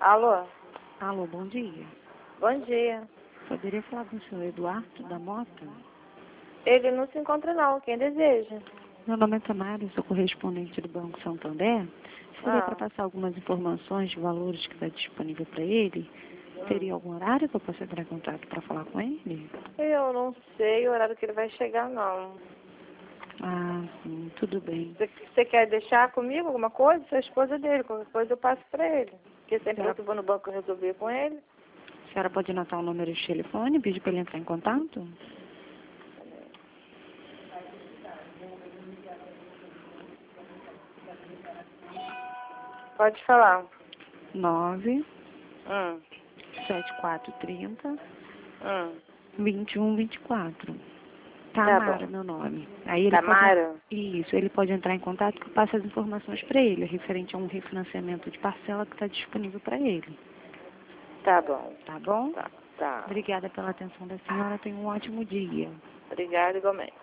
Alô? Alô, bom dia. Bom dia. Poderia falar com o senhor Eduardo da Mota? Ele não se encontra não. Quem deseja? Meu nome é Tamara, sou correspondente do Banco Santander. Seria para Ah. passar algumas informações de valores que está disponível para ele. Teria algum horário que eu possa entrar em contato para falar com ele? Eu não sei o horário que ele vai chegar, não. Ah, sim, tudo bem. Você quer deixar comigo alguma coisa? Sou a esposa dele. Qualquer coisa eu passo pra ele. Porque sempre eu vou no banco resolver com ele. A senhora pode anotar o número de telefone e pedir para ele entrar em contato? Pode falar. 9 Hum. 7430 Hum. 2124. Tá Tamara, bom. meu nome. Aí ele Tamara? Isso, ele pode entrar em contato que eu passo as informações para ele, referente a um refinanciamento de parcela que está disponível para ele. Tá bom. Tá bom? Tá. Obrigada pela atenção da senhora. Tenha um ótimo dia. Obrigada igualmente.